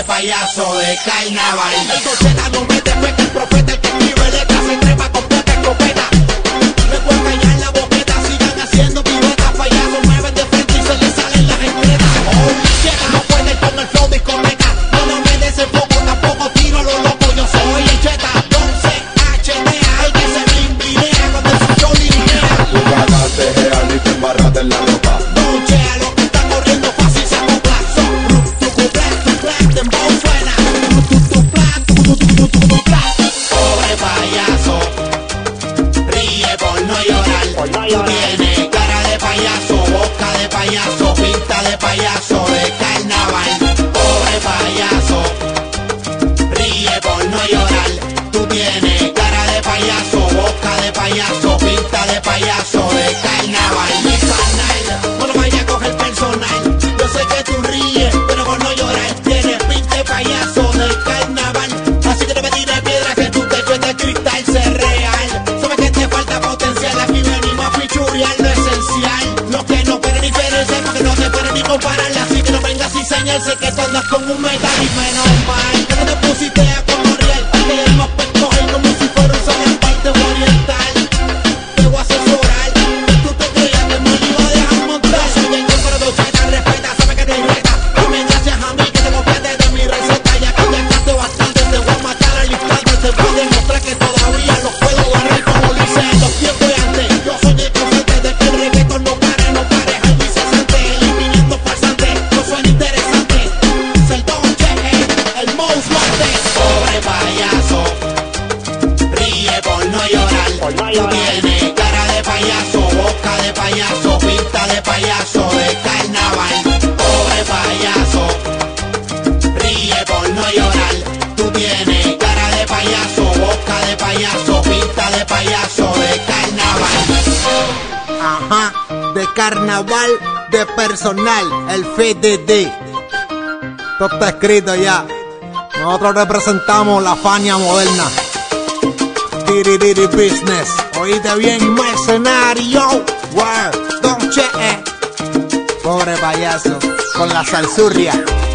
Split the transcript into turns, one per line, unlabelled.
de payaso de carnaval. El Docheta no mete feca, el profeta, el que escribe letras, se trepa con plata escopeta. Me puedo callar la boqueta, sigan haciendo piruetas, payasos mueven de frente y se les salen las escletas. Oh, Cheta no puede con el flow discoteca, no me desenfoco, tampoco tiro a lo loco, yo soy el Cheta, don CHTA, el que se blimbinea cuando el show dirigea.
Tú ganaste real y te embarraste en la ropa.
Dochea, lo que está corriendo fácil se acopla. So, tu black, dembow suena. Tu black. Pobre payaso, ríe por no llorar. Tú tienes cara de payaso, boca de payaso, pinta de payaso de carnaval. Pobre payaso, ríe por no llorar. Tú tienes cara de payaso, boca de payaso, pinta de payaso de carnaval. Mi canal, no lo vayas a coger personal. Yo sé que tú ríes, pero por no llorar tienes pinta de payaso de carnaval. Así que no me tires piedra, que tu techo es de cristal, ser real. Sabes que te falta potencial, aquí venimos a pichurriar lo esencial. Lo que no pueden diferenciar, porque no te pueden ni comparar. Así que no vengas y señalse que tú andas con un metal y menos mal. Que no te pusiste a colorear, que el más coger como si fuera un sol en parte oriental. Te voy a asesorar, que tú te creías que me iba a dejar montar. Soy el pero Docheta, respeta, sabe que te reta. Dame gracias a mí que te copiaste de mi receta. Ya que viajaste bastante, te voy a matar al instante. Te voy a demostrar que todavía los puedo barrer como lo hice en los tiempos de antes. Yo soy el constante de que el reggaetón no pare, algo incesante, eliminando farsantes. No suena interesante, ser Doche el most wanted. Pobre payaso, ríe por no llorar. Tú tienes cara de payaso, boca de payaso, pinta de payaso de carnaval. Pobre payaso, ríe por no llorar. Tú tienes cara de payaso, boca de payaso, pinta de payaso de carnaval. Ajá, de carnaval, de personal, el FDD. Todo está escrito ya. Nosotros representamos la Fania moderna. Diri business. Oíste bien, mercenario. Word, Doche. Pobre payaso, con la salsurria.